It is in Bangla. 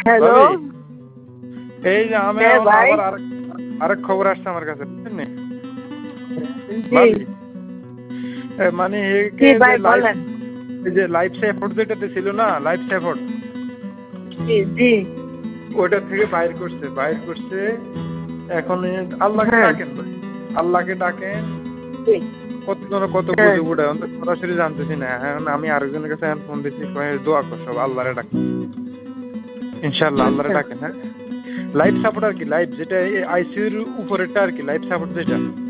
হ্যালো। ভাবি এই যে আমি হ্যাঁ এখন ভাই। আবার আরেক খবর আসছে আমার কাছে, বুঝছেন নি? জি ভাবি মানে জি একে যে ভাই লাইফ, বলেন। এই যে লাইফ সাপোর্ট যেটাতে ছিল না, লাইফ সাপোর্ট, জি জি। ওইটা থেকে বাইর করছে। এখন আল্লাহকে হ্যাঁ ডাকেন ভাই, আল্লাহকে ডাকেন। জি। কতজন কত হ্যাঁ গুজব উঠে, আমি তো সরাসরি জানতেছি না। এখন আমি আরেকজনের কাছে ফোন দিচ্ছি, কয়ে দোয়া কর সব আল্লাহরে ডাকেন, ইনশাআল্লাহ আল্লাহরে আচ্ছা ডাকেন। হ্যাঁ, লাইফ সাপোর্ট আর কি, লাইফ যেটা আইসিইউর উপরেরটা আর কি, লাইফ সাপোর্ট যেটা